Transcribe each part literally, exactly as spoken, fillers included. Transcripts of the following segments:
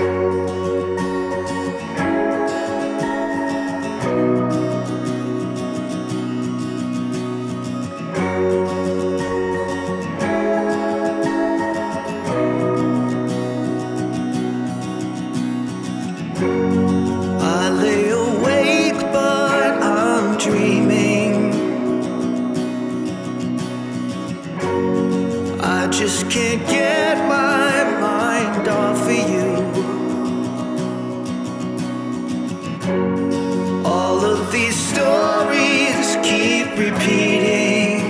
I lay awake, but I'm dreaming. I just can't get my mind off of you. All of these stories keep repeating.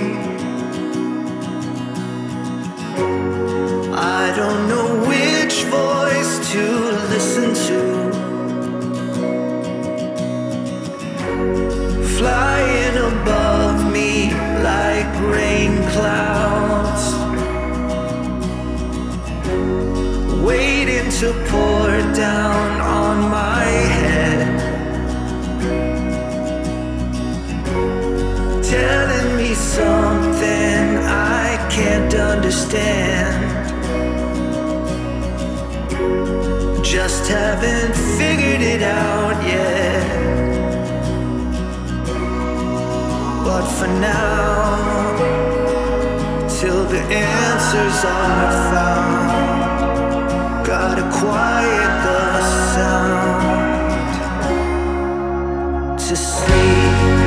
I don't know which voice to listen to. Flying above me like rain clouds, waiting to pour down on my head, telling me something I can't understand. Just haven't figured it out yet. But for now, till the answers are found, gotta quiet the sound to sleep.